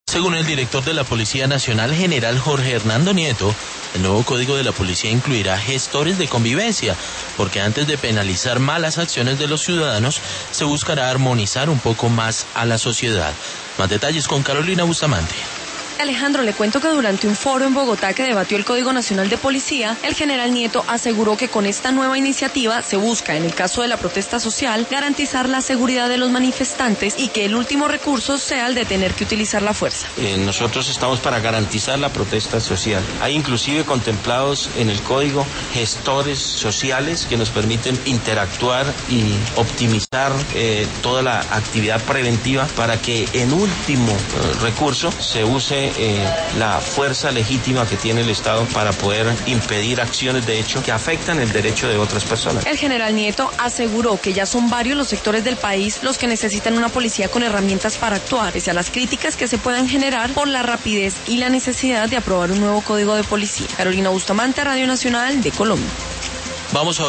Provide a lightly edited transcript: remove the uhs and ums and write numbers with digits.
Según el director de la Policía Nacional, general Jorge Hernando Nieto, el nuevo código de la policía incluirá gestores de convivencia, porque antes de penalizar malas acciones de los ciudadanos, se buscará armonizar un poco más a la sociedad. Más detalles con Carolina Bustamante. Alejandro, le cuento que durante un foro en Bogotá que debatió el Código Nacional de Policía, el general Nieto aseguró que con esta nueva iniciativa se busca, en el caso de la protesta social, garantizar la seguridad de los manifestantes y que el último recurso sea el de tener que utilizar la fuerza. Nosotros estamos para garantizar la protesta social. Hay inclusive contemplados en el Código gestores sociales que nos permiten interactuar y optimizar toda la actividad preventiva para que en último recurso se use la fuerza legítima que tiene el Estado para poder impedir acciones de hecho que afectan el derecho de otras personas. El general Nieto aseguró que ya son varios los sectores del país los que necesitan una policía con herramientas para actuar, pese a las críticas que se puedan generar por la rapidez y la necesidad de aprobar un nuevo código de policía. Carolina Bustamante, Radio Nacional de Colombia. Vamos a